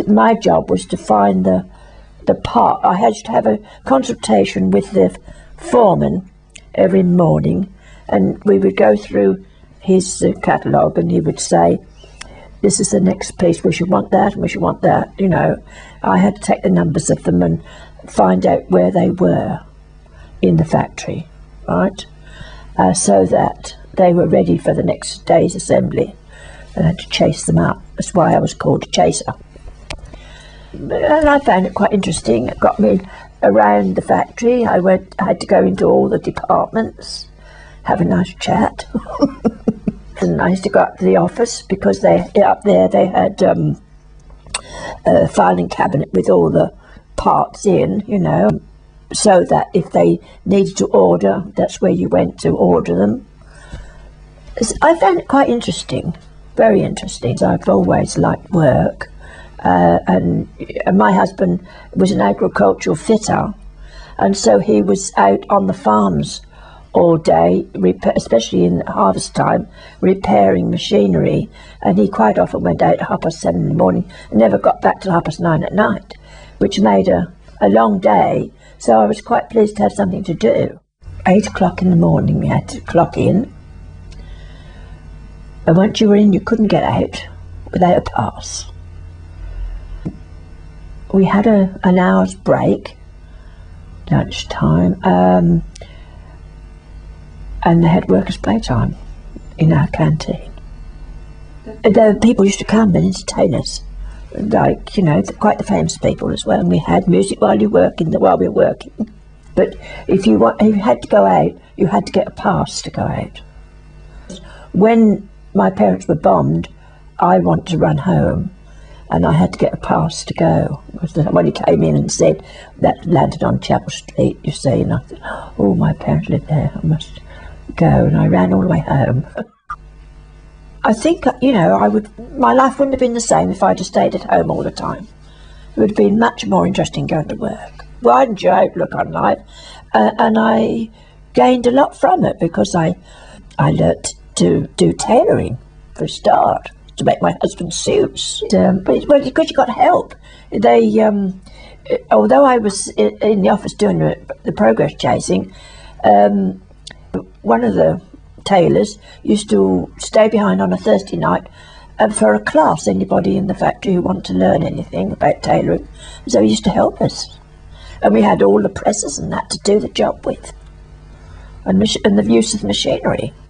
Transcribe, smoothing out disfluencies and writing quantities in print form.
my job was to find the part. I had to have a consultation with the foreman every morning, and we would go through his catalogue, and he would say, this is the next piece, we should want that and we should want that, you know. I had to take the numbers of them and find out where they were in the factory, right, so that they were ready for the next day's assembly. I had to chase them up. That's why I was called a chaser. And I found it quite interesting. It got me around the factory. I had to go into all the departments, have a nice chat. And I used to go up to the office because up there they had a filing cabinet with all the parts in, you know, so that if they needed to order, that's where you went to order them. I found it quite interesting. Very interesting. I've always liked work, and my husband was an agricultural fitter, and so he was out on the farms all day, especially in harvest time, repairing machinery, and he quite often went out at 7:30 in the morning and never got back till 9:30 at night, which made a long day, so I was quite pleased to have something to do. 8 o'clock in the morning we had to clock in. And once you were in, you couldn't get out without a pass. We had an hour's break, lunchtime, and they had workers' playtime in our canteen. The people used to come and entertain us, like, you know, quite the famous people as well. And we had music while we were working. But if you had to go out, you had to get a pass to go out. When my parents were bombed, I wanted to run home, and I had to get a pass to go. When he came in and said that landed on Chapel Street, you see, and I thought, oh, my parents live there, I must go, and I ran all the way home. I think, you know, my life wouldn't have been the same if I'd have stayed at home all the time. It would have been much more interesting going to work. Widened your outlook on life, and I gained a lot from it because I learnt to do tailoring for a start, to make my husband's suits. But because you got help. Although I was in the office doing the progress chasing, one of the tailors used to stay behind on a Thursday night for a class, anybody in the factory who wanted to learn anything about tailoring. So he used to help us. And we had all the presses and that to do the job with, and the use of machinery.